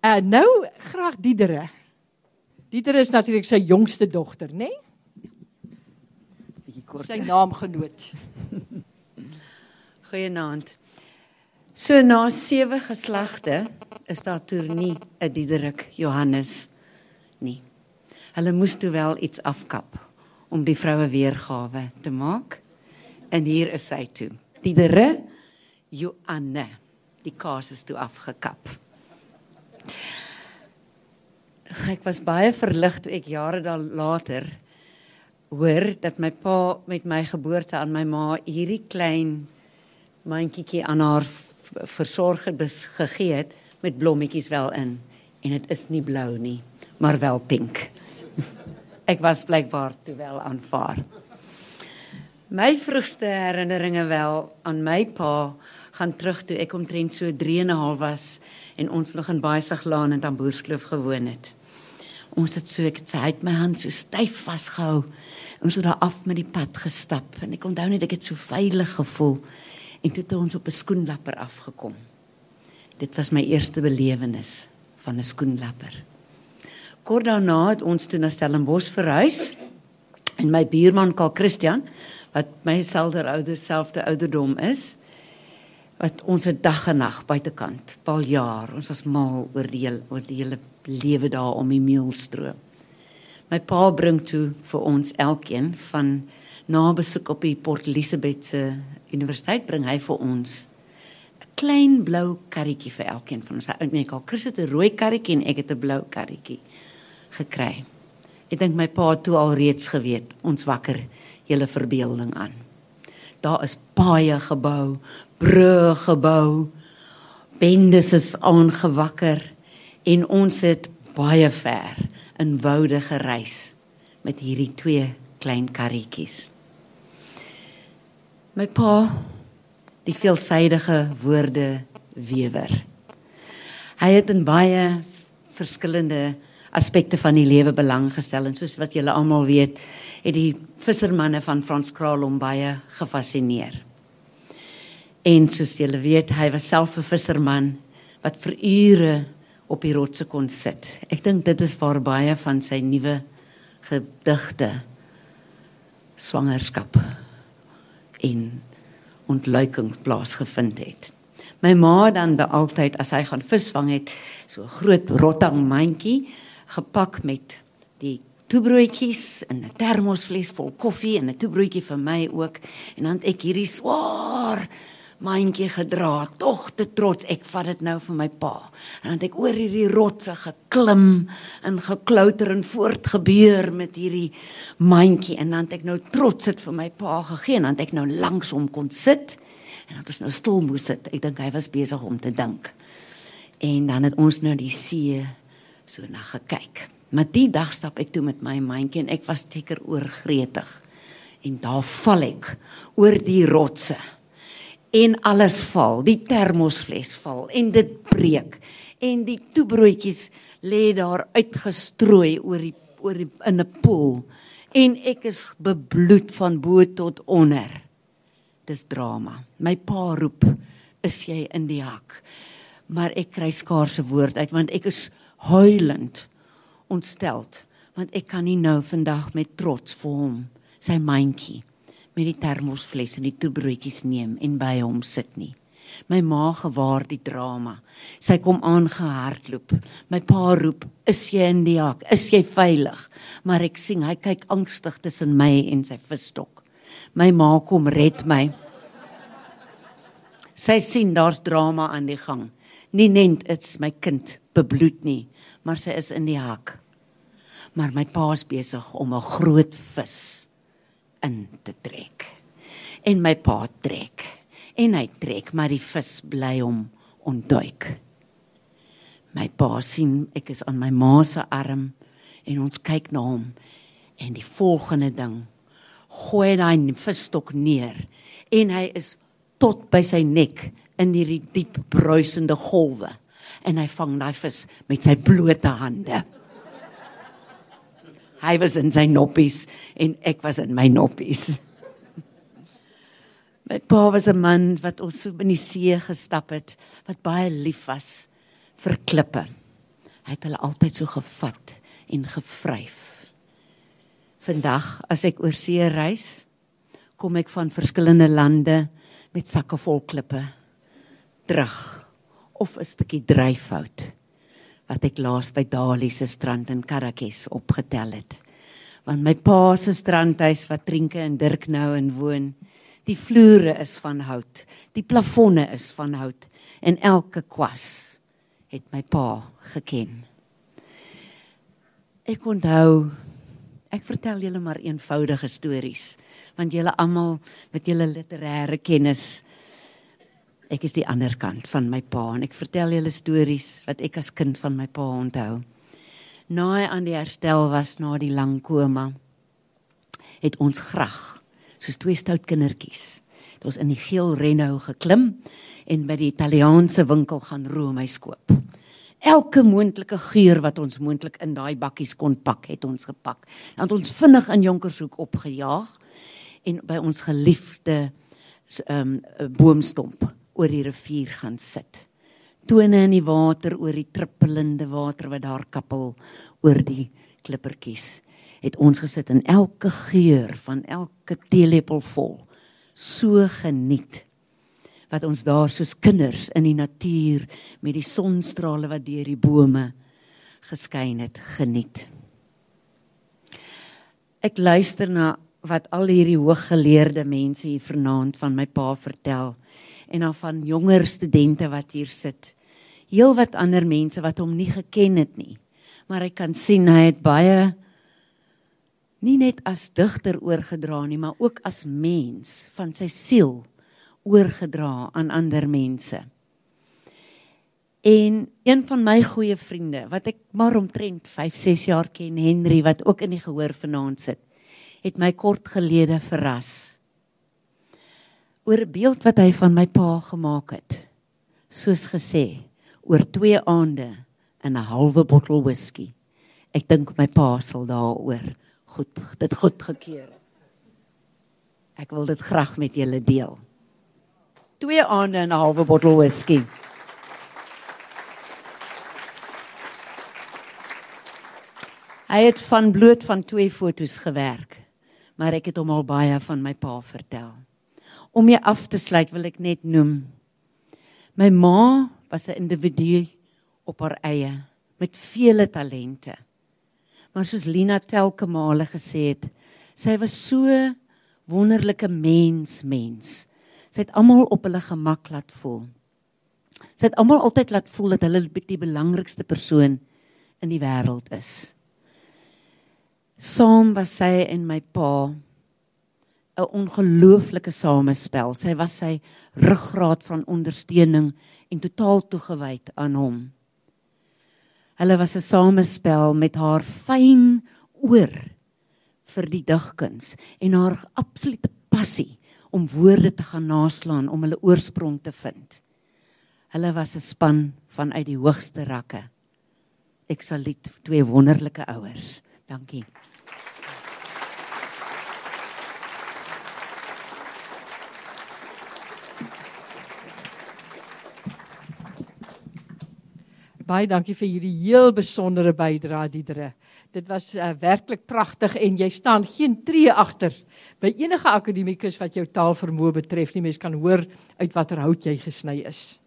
Nou graag Diedere. Diedere is natuurlik sy jongste dogter, né? Sy naamgenoot. Goeienaand. So na 7 geslagte is daar toe nie 'n Diederik Johannes nie. Hulle moes toe wel iets afkap om die vroue weergawe te maak. En hier is sy toe. Diedere Johanne. Die kaas is toe afgekap. Ek was baie verlig toe ek jare later hoor dat my pa met my geboorte aan my ma hierdie klein mandjie aan haar versorger gegee het met blommetjies wel in. En dit is nie blou nie, maar wel pink. Ek was blykbaar toe wel aanvaar. My vroegste herinneringe wel aan my pa gaan terug toe ek omtrent so 3,5 was en ons nog in Baaiseglaan in Tamboerskloof gewoon het. Ons het so, hy het my hand so styf vasgehou. Ons het daar af met die pad gestap en ek onthou net ek het so veilig gevoel en toe het ons op 'n skoenlapper afgekom. Dit was my eerste belewenis van 'n skoenlapper. Kort daarna het ons toe na Stellenbosch verhuis en my buurman Karl Christian, wat my selfde ouderdom is, wat ons het dag en nag buitekant, paljaar, ons was mal oor die hele lewe daar om die meelstroom. My pa bring toe vir ons elkeen van na besoek op die Port Elizabeth se universiteit bring hy vir ons 'n klein blou karretjie vir elkeen van ons. Karl Chris het 'n rooi karretjie en ek het 'n blou karretjie gekry. Ek dink my pa het toe al reeds geweet, ons wakker julle verbeelding aan. Daar is paaie gebou, brûe gebou, bendes is aangewakker en ons het baie ver in woude gereis met hierdie 2 klein karretjies. My pa, die veelsidige woordewewer. Hy het in baie verskillende aspekte van die lewe belang gestel en soos wat julle almal weet, het die vissermanne van Frans Kraal hom baie gefascineer. En soos julle weet, hy was self 'n visserman wat vir ure op die rotse kon sit. Ek dink dit is waar baie van sy nuwe gedigte, swangerskap en ontluiking plaasgevind het. My ma dan altyd, as hy gaan visvang het, so 'n groot rottang mandjie, gepak met die toebroodjies en 'n termosfles vol koffie en 'n toebroodjie vir my ook. En dan het ek hierdie swaar mandjie gedra, tog te trots, ek vat dit nou vir my pa. En dan het ek oor hierdie rotse geklim en geklouter en voortgebeur met hierdie mandjie. En dan het ek nou trots dit vir my pa gegee en dan het ek nou langs hom kon sit. En dan het ons nou stil moes sit. Ek dink hy was besig om te dink. En dan het ons nou die see so na gekyk. Maar die dag stap ek toe met my mandjie en ek was seker oorgretig. En daar val ek oor die rotse. En alles val, die termosfles val en dit breek. En die toebroodjies lê daar uitgestrooi in 'n poel. En ek is bebloed van bo tot onder. Dis drama. My pa roep, is jy in die hak? Maar ek kry skaars 'n woord uit, want ek is huilend ontsteld. Want ek kan nie nou vandag met trots vir hom, sy mandjie, met die termosfles en die toebroodjies neem en by hom sit nie. My ma gewaar die drama. Sy kom aangehardloop. My pa roep, is jy in die hak? Is jy veilig? Maar ek sien, hy kyk angstig tussen my en sy visstok. My ma kom red my. Sy sien, daar's drama aan die gang. Nie net is my kind bebloed nie, maar sy is in die hak. Maar my pa is besig om 'n groot vis in te trek. En my pa trek. En hy trek, maar die vis bly hom ontduik. My pa sien, ek is aan my ma se arm, en ons kyk na hom, en die volgende ding, gooi daai visstok neer, en hy is tot by sy nek, in hierdie diep bruisende golwe, en hy vang daai vis met sy blote hande. Hy was in sy noppies, en ek was in my noppies. My pa was 'n man wat ons so in die see gestap het, wat baie lief was vir klippe. Hy het hulle altyd so gevat en gevryf. Vandag, as ek oor see reis, kom ek van verskillende lande met sakke vol klippe terug, of 'n stukkie dryfhout, wat ek laas by Dali se strand in Karakes opgetel het. Want my pa se strandhuis, wat Trienke en Dirk nou in woon, die vloere is van hout, die plafonne is van hout, en elke kwas het my pa geken. Ek onthou, ek vertel julle maar eenvoudige stories, want julle almal met julle literêre kennis, ek is die ander kant van my pa, en ek vertel julle stories wat ek as kind van my pa onthou. Na hy aan die herstel was, na die lang koma, het ons graag, soos 2 stout kindertjies, het ons in die geel Renault geklim, en by die Italiaanse winkel gaan roomys koop. Elke moontlike geur wat ons moontlik in daai bakkies kon pak, het ons gepak. Dan het ons vinnig in Jonkershoek opgejaag, en by ons geliefde boomstomp oor die rivier gaan sit. Tone in die water, oor die trippelende water wat daar kappel oor die klippertjies, het ons gesit en elke geur van elke teelepel vol so geniet, wat ons daar soos kinders in die natuur met die sonstrale wat deur die bome geskyn het, geniet. Ek luister na wat al hierdie hooggeleerde mense hier vanaand van my pa vertel, en dan van jonger studente wat hier sit. Heel wat ander mense wat hom nie geken het nie, maar ek kan sien, hy het baie, nie net as digter oorgedra nie, maar ook as mens, van sy siel oorgedra aan ander mense. En een van my goeie vriende, wat ek maar omtrent 5-6 jaar ken, Henry, wat ook in die gehoor vanaand sit, het my kort gelede verras, oor 'n beeld wat hy van my pa gemaak het, soos gesê, oor 2 aande en 'n halwe bottel whisky. Ek dink my pa sal daaroor dit goed gekeur het. Ek wil dit graag met julle deel. 2 aande en 'n halwe bottel whisky. Hy het van bloot van 2 foto's gewerk, maar ek het hom al baie van my pa vertel. Om mee af te sluit wil ek net noem, my ma was 'n individu op haar eie, met vele talente. Maar soos Lina telke male gesê het, sy was so wonderlike mens. Sy het almal op hulle gemak laat voel. Sy het almal altyd laat voel dat hulle die belangrikste persoon in die wêreld is. Saam was sy en my pa 'n ongelooflike samespel. Sy was sy ruggraat van ondersteuning en totaal toegewyd aan hom. Hulle was 'n samespel met haar fyn oor vir die digkuns en haar absolute passie om woorde te gaan naslaan, om hulle oorsprong te vind. Hulle was 'n span vanuit die hoogste rakke. Ek saluut 2 wonderlike ouers. Dankie. Baie dankie vir hierdie heel besondere bydrae, Diedere. Dit was werklik pragtig en jy staan geen tree agter by enige akademikus wat jou taalvermoë betref nie. Mens kan hoor uit watter hout jy gesny is.